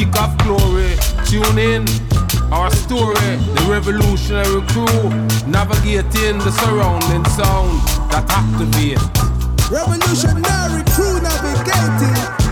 King of Glory. Tune in, our story, the revolutionary crew, navigating the surrounding sound that activate. Revolutionary crew navigating